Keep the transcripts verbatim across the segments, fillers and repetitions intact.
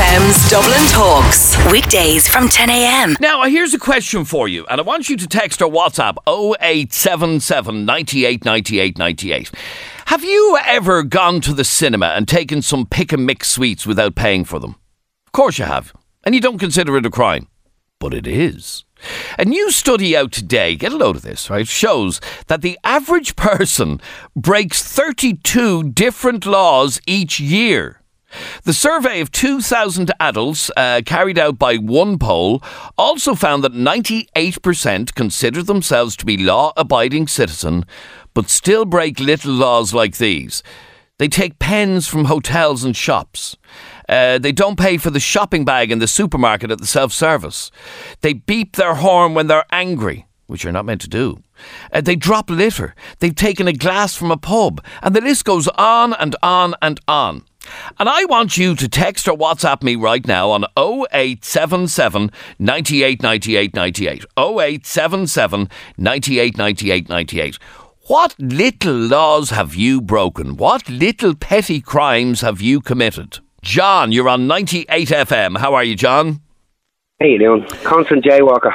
M's Dublin Talks. Weekdays from ten a.m. Now, here's a question for you, and I want you to text or WhatsApp oh eight seven seven, nine eight nine eight nine eight. Have you ever gone to the cinema and taken some pick and mix sweets without paying for them? Of course you have. And you don't consider it a crime. But it is. A new study out today, get a load of this, right, shows that the average person breaks thirty-two different laws each year. The survey of two thousand adults uh, carried out by one poll also found that ninety-eight percent consider themselves to be law-abiding citizen, but still break little laws like these. They take pens from hotels and shops. Uh, they don't pay for the shopping bag in the supermarket at the self-service. They beep their horn when they're angry, which you're not meant to do. Uh, they drop litter. They've taken a glass from a pub. And the list goes on and on and on. And I want you to text or WhatsApp me right now on oh eight seven seven, nine eight nine eight nine eight. oh eight seven seven, nine eight nine eight nine eight. What little laws have you broken? What little petty crimes have you committed? John, you're on ninety-eight F M. How are you, John? How you doing? Constant jaywalker.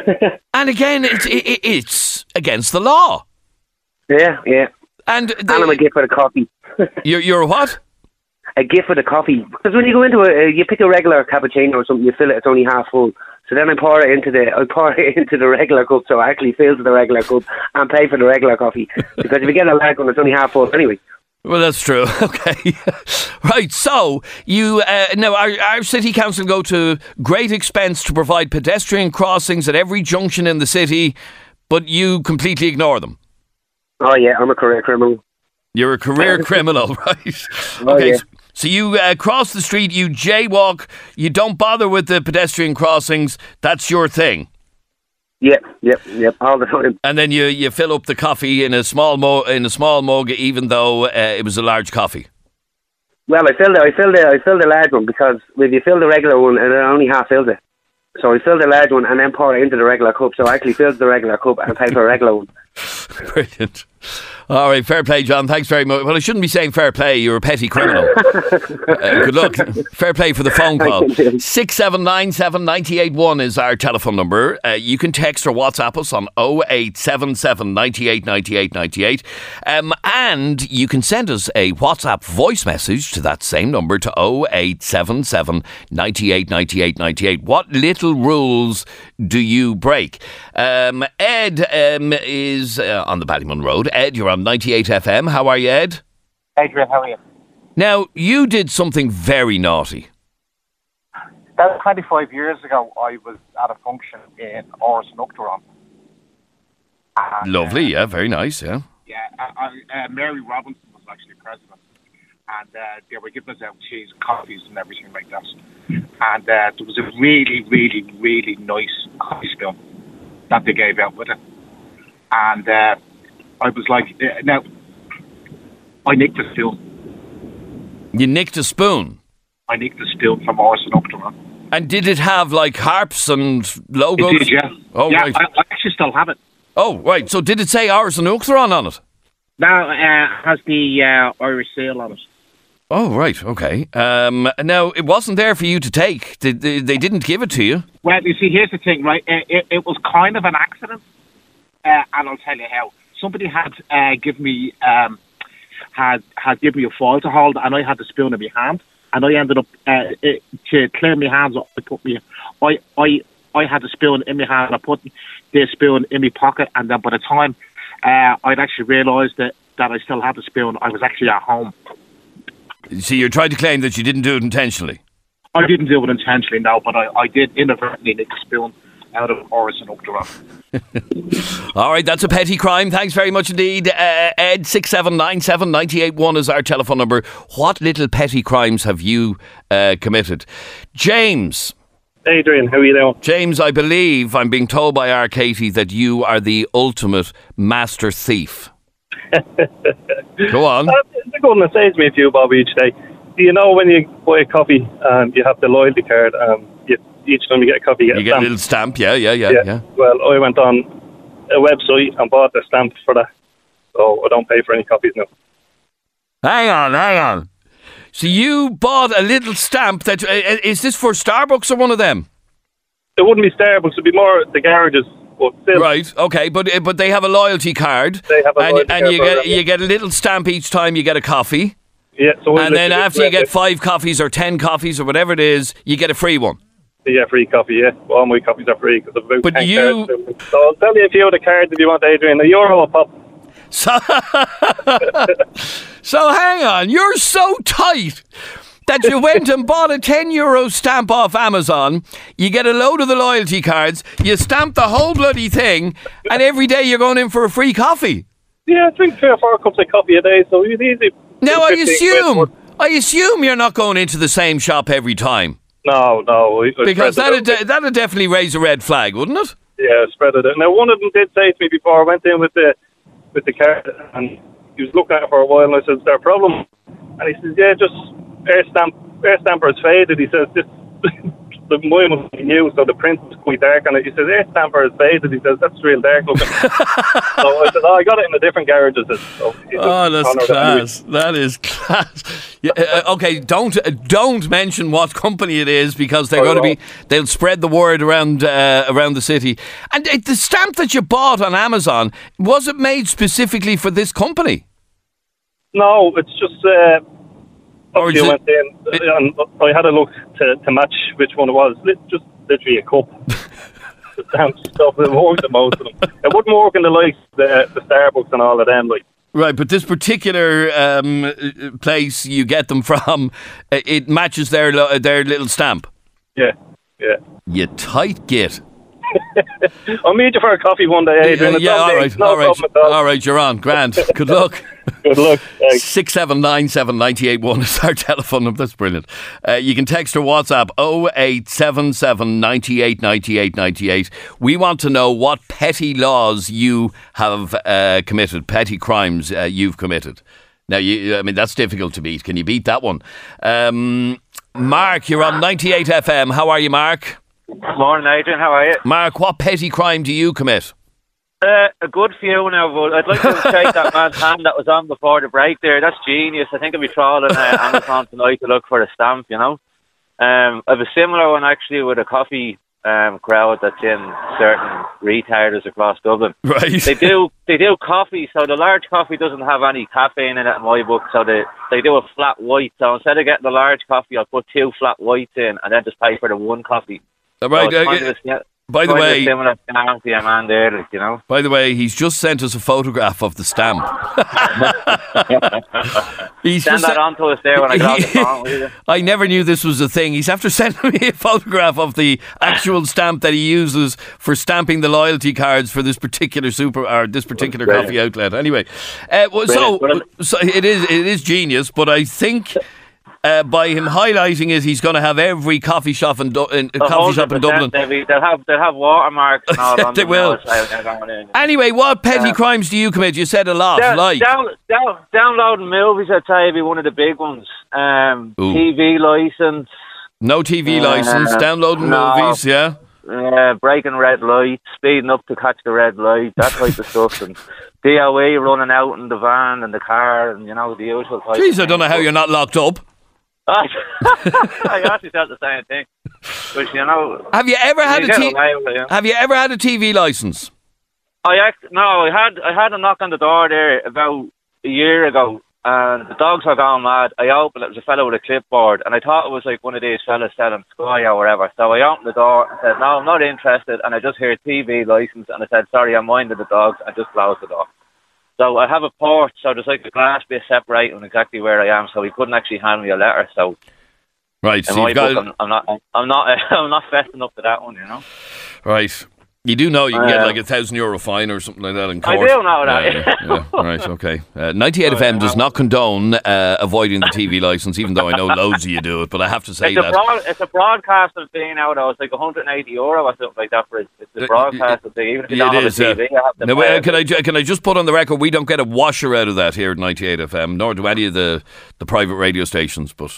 And again, it's, it, it's against the law. Yeah, yeah. And, the, and I'm a gift for the coffee. You're, you're a what? A gift for the coffee. Because when you go into a, you pick a regular cappuccino or something, you fill it, it's only half full. So then I pour it into the, I pour it into the regular cup, so I actually fill to the regular cup and pay for the regular coffee. Because if you get a large one, it's only half full anyway. Well, that's true. Okay. Right. So you uh, now our, our city council go to great expense to provide pedestrian crossings at every junction in the city, but you completely ignore them. Oh yeah, I'm a career criminal. You're a career criminal, right? Oh, okay. Yeah. So you uh, cross the street, you jaywalk, you don't bother with the pedestrian crossings. That's your thing. Yep, yep, yep, all the time. And then you, you fill up the coffee in a small mo- in a small mug, even though uh, it was a large coffee. Well, I filled the I filled the I filled the large one because if you fill the regular one, it only half fills it. So I filled the large one and then pour it into the regular cup. So I actually filled the regular cup and paid for a regular one. Brilliant. All right, fair play, John. Thanks very much. Well, I shouldn't be saying fair play. You're a petty criminal. uh, good luck. Fair play for the phone call. six seven nine seven, nine eight one is our telephone number. Uh, you can text or WhatsApp us on oh eight seven seven, nine eight nine eight nine eight. Um, and you can send us a WhatsApp voice message to that same number to oh eight seven seven, nine eight nine eight nine eight. What little rules do you break? Um, Ed um, is uh, on the Ballymun Road. Ed, you're on ninety-eight F M. How are you, Ed? Adrian, how are you? Now, you did something very naughty. About twenty-five years ago, I was at a function in Oris and Uachtaráin. Lovely, yeah, very nice, yeah. Yeah, I, I, uh, Mary Robinson was actually president, and uh, they were giving us out cheese, coffees, and everything like that. And uh, there was a really, really, really nice coffee spoon that they gave out with it. And uh, I was like, uh, now, I nicked a spoon. You nicked a spoon? I nicked a spoon from Oris and Uachtaráin. And did it have, like, harps and logos? It did, yeah. Oh, yeah, right. I, I actually still have it. Oh, right. So did it say Oris and Uachtaráin on it? No, uh, it has the uh, Irish seal on it. Oh, right, okay. Um, now, it wasn't there for you to take. They, they, they didn't give it to you. Well, you see, here's the thing, right? It, it, it was kind of an accident, uh, and I'll tell you how. Somebody had uh, given me um, had had given me a foil to hold, and I had the spoon in my hand, and I ended up uh, it, to clear my hands up. I put me, I I I had the spoon in my hand. I put the spoon in my pocket, and then by the time uh, I'd actually realised that that I still had the spoon, I was actually at home. So you're trying to claim that you didn't do it intentionally? I didn't do it intentionally, no, but I, I did inadvertently nick the spoon out of Oris and Uachtaráin. All right, that's a petty crime. Thanks very much indeed. Uh, Ed, six seven nine seven, nine eight one is our telephone number. What little petty crimes have you uh, committed? James. Adrian, how are you doing? James, I believe, I'm being told by our Katie that you are the ultimate master thief. Go on. Uh, they're going to say to me a few bob each day. Do you know when you buy a coffee and you have the loyalty card and you, each time you get a coffee you get you a get stamp? a little stamp, yeah, yeah, yeah, yeah, yeah. Well, I went on a website and bought the stamp for that, so I don't pay for any coffees now. Hang on, hang on. So you bought a little stamp that, uh, is this for Starbucks or one of them? It wouldn't be Starbucks, it'd be more the garages. But still, right, okay, but uh, but they have a loyalty card. They have a and, loyalty and card you for get them, yeah. you get a little stamp each time you get a coffee. Yeah, so and then after you get it. five coffees or ten coffees or whatever it is, you get a free one. Yeah, free coffee, yeah. All my coffees are free because of about But ten you- cards. So I'll tell you a few of the cards if you want, Adrian. A euro a pop. So, so hang on, you're so tight that you went and bought a ten euro stamp off Amazon, you get a load of the loyalty cards, you stamp the whole bloody thing, and every day you're going in for a free coffee. Yeah, I drink three or four cups of coffee a day, so it's easy. Now, I fifteen assume, quid, I assume you're not going into the same shop every time. No, no. I, I Because spread it that'd, out. de- that'd definitely raise a red flag, wouldn't it? Yeah, spread it out. Now, one of them did say to me before I went in with the with the card, and he was looking at it for a while, and I said, is there a problem? And he says, yeah, just air stamp, air stamper is faded. He says, this, the mine was new, so the print was quite dark on it. He says, air stamper is faded. He says, that's real dark looking. So I said, oh, I got it in a different garage. I said, so he just Oh, that's honoured it class. That is class. Yeah, uh, okay, don't uh, don't mention what company it is because they're Oh, going to no. be. They'll spread the word around uh, around the city. And uh, the stamp that you bought on Amazon, was it made specifically for this company? No, it's just. Uh, Or is obviously I it- went in and I had a look to, to match which one it was. Lit- Just literally a cup. The stamp stuff. It worked in most of them. It wouldn't work in the likes the the Starbucks and all of them. Like Right, but this particular um, uh, place you get them from, uh, it matches their lo- their little stamp. yeah, yeah. You tight git. I'll meet you for a coffee one day, Adrian. Uh, It's yeah, all okay. right, No all right, problem at all. all right. You're on. Grand. Good luck. Good luck. Thanks. Six seven nine seven ninety eight one is our telephone number. That's brilliant. Uh, you can text or WhatsApp oh eight seven seven ninety eight ninety eight ninety eight. We want to know what petty laws you have uh, committed, petty crimes uh, you've committed. Now, you, I mean, that's difficult to beat. Can you beat that one? Um, Mark, you're on ninety-eight F M. How are you, Mark? Morning, Adrian. How are you? Mark, what petty crime do you commit? Uh, a good few now, but I'd like to shake that man's hand that was on before the break there. That's genius. I think I'll be trawling uh, Amazon tonight to look for a stamp, you know. Um, I have a similar one actually with a coffee um, crowd that's in certain retailers across Dublin. Right. They do they do coffee, so the large coffee doesn't have any caffeine in it in my book, so they, they do a flat white. So instead of getting the large coffee, I'll put two flat whites in and then just pay for the one coffee. Right. So it's uh, kind of a- by the kind of way, similar to your man there, like, you know. By the way, he's just sent us a photograph of the stamp. he's Send just that sen- on to us there when I get off the phone with you. I never knew this was a thing. He's after sending me a photograph of the actual stamp that he uses for stamping the loyalty cards for this particular super or this particular Brilliant. coffee outlet. Anyway, uh, well, so, Brilliant. so it is it is genius, but I think. Uh, by him highlighting it, he's going to have every coffee shop in, du- in uh, coffee shop in Dublin. They'll, be, they'll have they'll have watermarks and all on They them will. now, so they're going in. Anyway, what petty Uh, crimes do you commit? You said a lot, Down, like down, down, downloading movies, I'd say, would be one of the big ones. Um, Ooh. T V license, no T V uh, license, downloading no. movies, yeah. uh, breaking red lights, speeding up to catch the red light, that type of stuff, and D O E running out in the van and the car, and you know the usual type. Jeez, of I don't know how thing. you're not locked up. I actually felt the same thing, but you know, Have you ever had you a get T- away with it, yeah. Have you ever had a T V license? I act, no, I had I had a knock on the door there about a year ago, and the dogs were going mad. I opened it, it was a fellow with a clipboard, and I thought it was like one of these fellas selling Sky or whatever. So I opened the door and said, "No, I'm not interested." And I just heard T V license, and I said, "Sorry, I'm minding the dogs." I just closed the door. So I have a port, so there's like a glass bit separating exactly where I am, so he couldn't actually hand me a letter. So Right, in so my you've got book, I'm, I'm not, I'm not, I'm not fessing up to that one, you know. right. You do know you can get Uh, like a thousand euro fine or something like that in I court. do know that, Yeah, yeah, yeah. Right, okay. Uh, ninety-eight F M does not condone uh, avoiding the T V license, even though I know loads of you do it. But I have to say It's a, that. broad, it's a broadcasting fee now, though. It's like one hundred eighty euro or something like that for it. It's a Uh, broadcasting fee. Even if you Yeah, don't it have is, a T V, yeah. you have to Now, pay uh, it. can I ju- can I just put on the record we don't get a washer out of that here at ninety-eight F M, nor do any of the, the private radio stations. But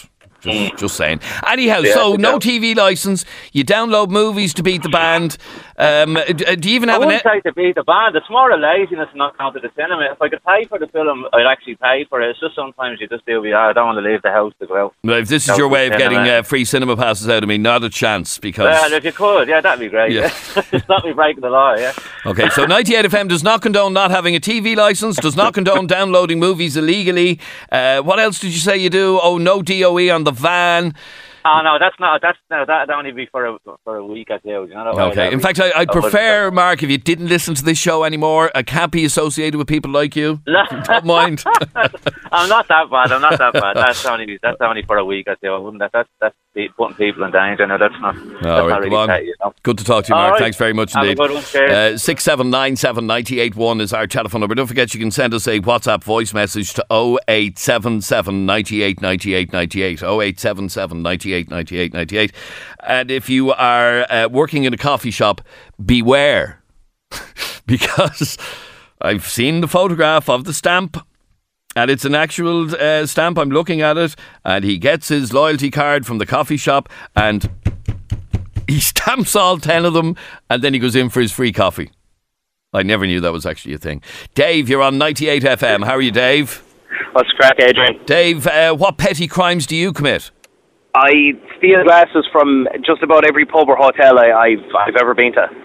Just, just saying. Anyhow, Yeah, so good no job. T V license. You download movies to beat the band. Um, d- do you even I have an? wouldn't say to beat the band. It's more a laziness not going to the cinema. If I could pay for the film, I'd actually pay for it. It's just sometimes you just do, yeah, I don't want to leave the house to go out. Well, if this is Go your to way the of getting cinema. uh, free cinema passes out of me, not a chance. Because Well, if you could, yeah, that'd be great. Yeah. Yeah. It's not me breaking the law, yeah. okay, so ninety-eight F M does not condone not having a T V license. Does not condone downloading movies illegally. Uh, what else did you say you do? Oh, no D O E on the van. Oh no, that's not. That's no. That'd only be for a for a week or two. You know. that way, Okay. that'd In be- fact, I, I'd I wouldn't- prefer, Mark, if you didn't listen to this show anymore. I can't be associated with people like you. Don't mind. I'm not that bad. I'm not that bad. That's only that's only for a week or two. I wouldn't. That, that's that's be- putting people in danger. No, that's not. That's All right, not come really on. petty, you know. Good to talk to you, All Mark. right. Thanks very much Have a indeed. good one. Cheers. Uh, six seven nine seven nine eight one is our telephone number. Don't forget you can send us a WhatsApp voice message to oh eight seven seven, nine eight, nine eight, nine eight, oh eight seven seven, nine eight, nine eight, nine eight. And if you are uh, working in a coffee shop, beware. Because I've seen the photograph of the stamp. And it's an actual uh, stamp. I'm looking at it. And he gets his loyalty card from the coffee shop. And he stamps all ten of them. And then he goes in for his free coffee. I never knew that was actually a thing. Dave, you're on ninety-eight F M. How are you, Dave? What's the crack, Adrian? Dave, uh, what petty crimes do you commit? I steal glasses from just about every pub or hotel I, I've I've ever been to.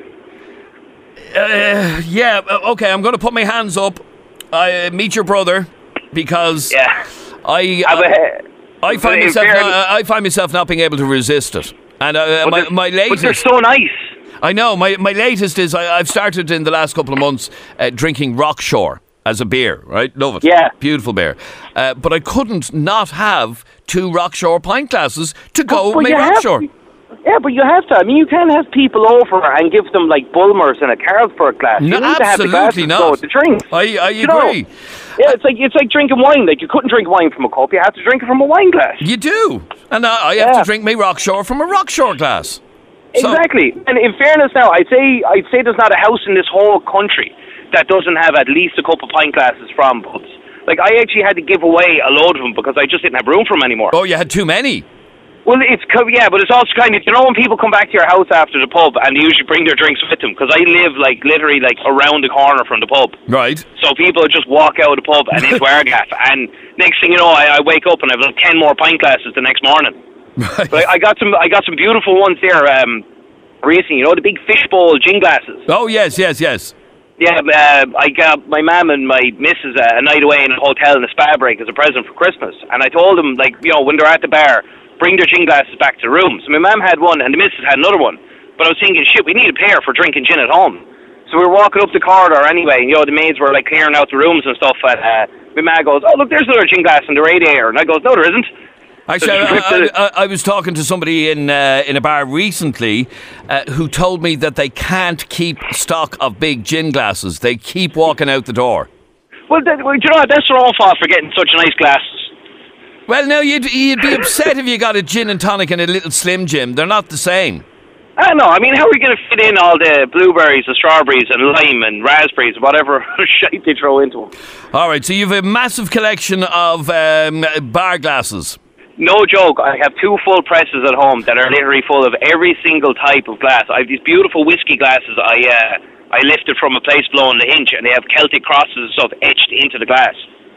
Uh, yeah, uh, okay, I'm going to put my hands up. I uh, meet your brother because Yeah. I I've uh, a- I find in myself fairness- not, I find myself not being able to resist it. And uh, but my, they're- my But they're latest, so nice. I know my my latest is I, I've started in the last couple of months uh, drinking Rockshore as a beer. Right, love it. Yeah. Beautiful beer. Uh, but I couldn't not have two Rockshore pint glasses to go But make you have Rockshore. to- Yeah, but you have to. I mean, you can't have people over and give them like Bulmers and a Carlsberg glass. You No, need to have the absolutely glasses not. to go with the drink. I, I You know? agree. Yeah, it's like it's like drinking wine. Like you couldn't drink wine from a cup. You have to drink it from a wine glass. You do. And I, I have Yeah. to drink my Rockshore from a Rockshore glass. So- Exactly. And in fairness, now I'd say I'd say there's not a house in this whole country that doesn't have at least a couple pint glasses from pubs. Like I actually had to give away a load of them because I just didn't have room for them anymore. Oh, you had too many. Well, it's co- yeah, but it's also kind of, you know, when people come back to your house after the pub and they usually bring their drinks with them, because I live like literally like around the corner from the pub. Right. So people just walk out of the pub and into Argaff, and next thing you know, I, I wake up and I have like ten more pint glasses the next morning. Right. But I, I got some, I got some beautiful ones there um, recently. You know, the big fishbowl gin glasses. Oh, yes, yes, yes. Yeah, uh, I got my mum and my missus uh, a night away in a hotel in a spa break as a present for Christmas, and I told them, like, you know, when they're at the bar, bring their gin glasses back to the room. So my mum had one and the missus had another one. But I was thinking, shit, we need a pair for drinking gin at home. So we were walking up the corridor anyway, and, you know, the maids were like clearing out the rooms and stuff, and uh, my ma goes, oh, look, there's another gin glass in the radiator. And I goes, no, there isn't. Actually, So I, she ripped I, it. I, I was talking to somebody in uh, in a bar recently uh, who told me that they can't keep stock of big gin glasses. They keep walking out the door. Well, that, well, do you know what? That's their own fault for getting such nice glasses. Well, now, you'd, you'd be upset if you got a gin and tonic and a little Slim Jim. They're not the same. I don't know. I mean, how are we going to fit in all the blueberries and strawberries and lime and raspberries, whatever shite they throw into them? All right, so you have a massive collection of um, bar glasses. No joke, I have two full presses at home that are literally full of every single type of glass. I have these beautiful whiskey glasses I uh, I lifted from a place below in the Hinch, and they have Celtic crosses and stuff etched into the glass.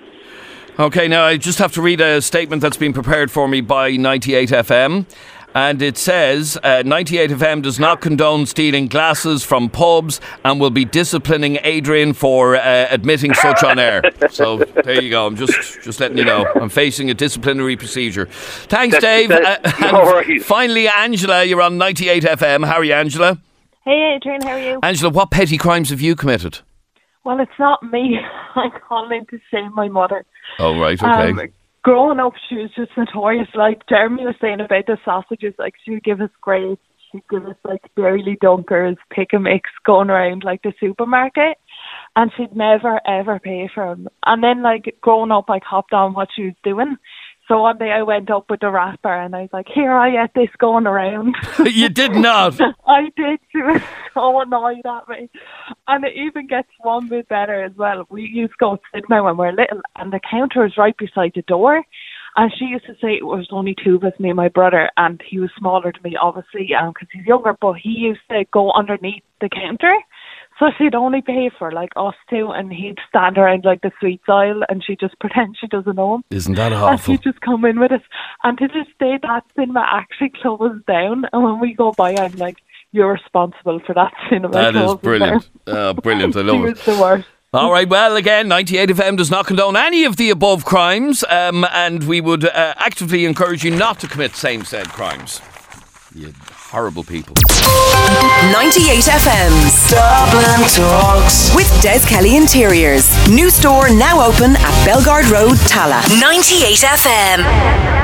Okay, now I just have to read a statement that's been prepared for me by ninety-eight F M. And it says, uh, ninety-eight F M does not condone stealing glasses from pubs and will be disciplining Adrian for uh, admitting such on air. So there you go. I'm just just letting you know. I'm facing a disciplinary procedure. Thanks, That's- Dave. that's- Uh, no and worries. finally, Angela, you're on ninety-eight F M. How are you, Angela? Hey Adrian, how are you? Angela, what petty crimes have you committed? Well, it's not me. I'm calling to shame my mother. Oh, right, okay. Um, growing up, she was just notorious. Like Jeremy was saying about the sausages, like she would give us grapes, she'd give us like barely dunkers, pick a mix, going around like the supermarket, and she'd never ever pay for them. And then, like growing up, I copped on what she was doing. So one day I went up with the wrapper and I was like, here, I get this going around. You did not. I did. She was so annoyed at me. And it even gets one bit better as well. We used to go to cinema when we were little and the counter was right beside the door. And she used to say it was only two of us, me and my brother, and he was smaller than me, obviously, because um, he's younger, but he used to go underneath the counter. So she'd only pay for like us two, and he'd stand around like the sweets aisle, and she'd just pretend she doesn't know him. Isn't that And awful? she'd just come in with us. And to this day, that cinema actually closed down. And when we go by, I'm like, you're responsible for that cinema. That is closing brilliant. down. Oh, brilliant. I She love was it. the worst. All right, well, again, ninety-eight F M does not condone any of the above crimes, um, and we would uh, actively encourage you not to commit same said crimes. You horrible people. ninety-eight F M's Dublin Talks with Des Kelly Interiors. New store now open at Belgard Road, Tala. ninety-eight F M.